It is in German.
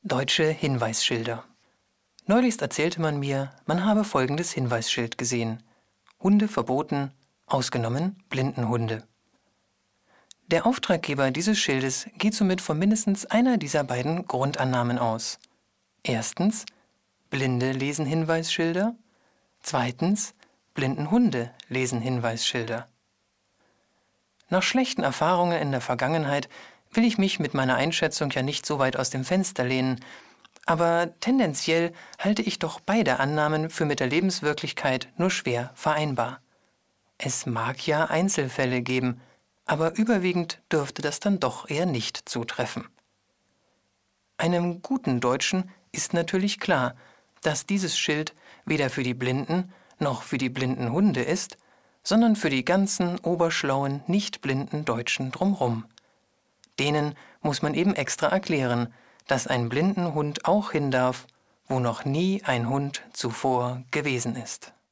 Deutsche Hinweisschilder. Neulich erzählte man mir, man habe folgendes Hinweisschild gesehen: Hunde verboten, ausgenommen Blindenhunde. Der Auftraggeber dieses Schildes geht somit von mindestens einer dieser beiden Grundannahmen aus. Erstens, Blinde lesen Hinweisschilder. Zweitens, Blindenhunde lesen Hinweisschilder. Nach schlechten Erfahrungen in der Vergangenheit will ich mich mit meiner Einschätzung ja nicht so weit aus dem Fenster lehnen, aber tendenziell halte ich doch beide Annahmen für mit der Lebenswirklichkeit nur schwer vereinbar. Es mag ja Einzelfälle geben, aber überwiegend dürfte das dann doch eher nicht zutreffen. Einem guten Deutschen ist natürlich klar, dass dieses Schild weder für die Blinden noch für die blinden Hunde ist, sondern für die ganzen oberschlauen, nicht blinden Deutschen drumrum. Denen muss man eben extra erklären, dass ein blinden Hund auch hin darf, wo noch nie ein Hund zuvor gewesen ist.